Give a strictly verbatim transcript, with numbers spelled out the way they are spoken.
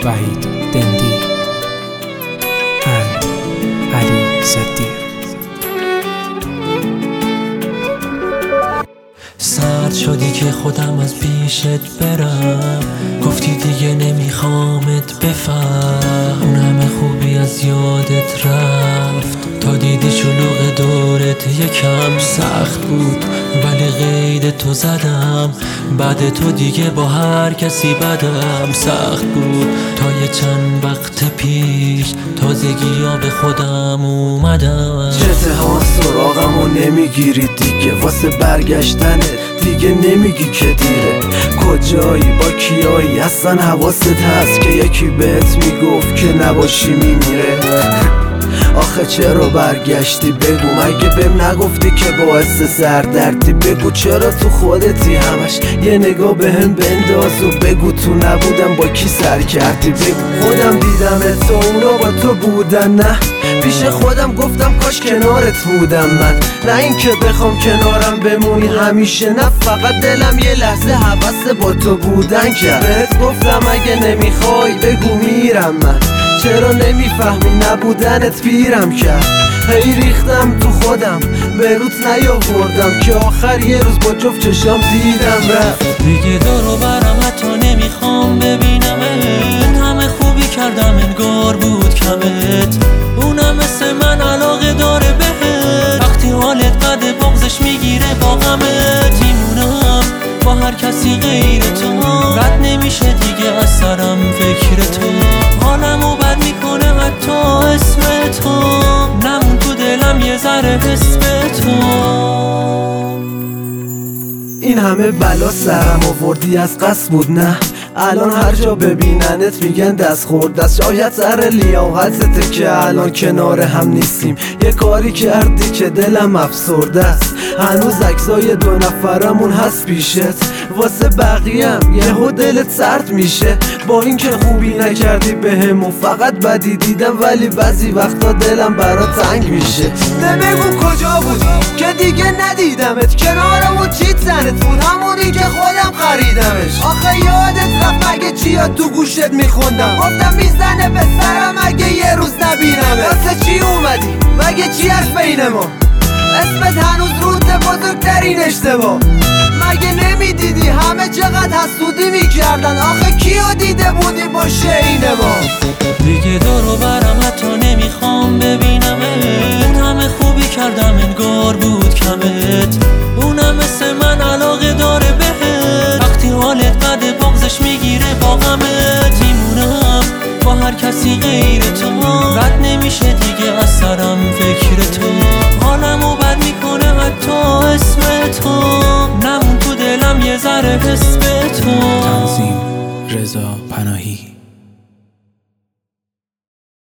وحید دندی and علی صدیق. سرد شدی که خودم از پیشت برم، گفتی دیگه نمیخوامت بفهم. اون همه خوبی از یادت رفت تا دیدی شلوغ دورت یکم سخت بود، ولی قید تو زدم. بعد تو دیگه با هر کسی بدم سخت بود. تا یه چند وقت پیش تازگی ها به خودم اومدم. چته ها سراغمو نمیگیری دیگه، واسه برگشتنت دیگه نمیگی که دیره. کجایی با کیایی اصلا حواست هست که یکی بهت میگفت که نباشی میمیره. آخه چرا برگشتی بگو، مگه بهم نگفتی که باعث سردردی؟ بگو چرا تو خودتی همش یه نگاه بهم بنداز و بگو تو نبودم با کی سر کردی. بگو خودم دیدم تو اونا با تو بودن، نه پیش خودم گفتم کاش کنارت بودم من. نه این که بخوام کنارم بمونی همیشه، نه فقط دلم یه لحظه حوث با تو بودن کرد. بهت گفتم اگه نمیخوای بگو میرم من، چرا نمیفهمی نبودنت پیرم کرد. هی ریختم تو خودم به روت نیاوردم که آخر یه روز با جفت چشام دیدم رفت. دیگه دورو برم حتی نمیخوام ببینمت، همه خوبی کردم انگار بود کمت. اونم مثل من علاقه داره بهت، وقتی حالت قد بغزش میگیره با غمت. میمونم با هر کسی غیر تو، رد نمیشه دیگه از سرم فکر تو. حالمو بد میکنه حتی اسم تو، نمون تو دلم یه ذره حس به تو. این همه بلا سرم آوردی از قصد بود، نه الان هر جا ببیننت میگن دست خورد. شاید سر لیاقتته که الان کنار هم نیستیم. یه کاری کردی که دلم افسرده است، هنوز عکسای دو نفرمون هست پیشت. واسه بقیه‌ام یهو دلت سرد میشه، با اینکه خوبی نکردی بهم و فقط بدی دیدم، ولی بعضی وقتا دلم برات تنگ میشه. ده بگو کجا بودی که دیگه ندیدمت، کنارمون چیت زنت بود همونی که خودم خریدمش. آخه یادت رفت مگه چیا تو گوشت میخوندم، گفتم میزنه به سرم اگه یه روز نبینمت. واسه چی اومدی مگه چی هست بین ما، اسمت هنوز روت بزرگترین اشتباه. مگه نمیدیدی همه چقدر حسودی میکردن، آخه کیو دیده بودی با شین ما. دیگه دورو برم حتی نمیخوام ببینمت، همه خوبی کردم انگار بود کمت. اونم مثل من علاقه داره بهت، وقتی حالت قد بغزش میگیره با غمت. میمونم با هر کسی غیر تو، رد نمیشه دیگه از سرم فکر تو. حالمو بد میکنه حتی اسم تو، نمون تو دلم یه ذره حس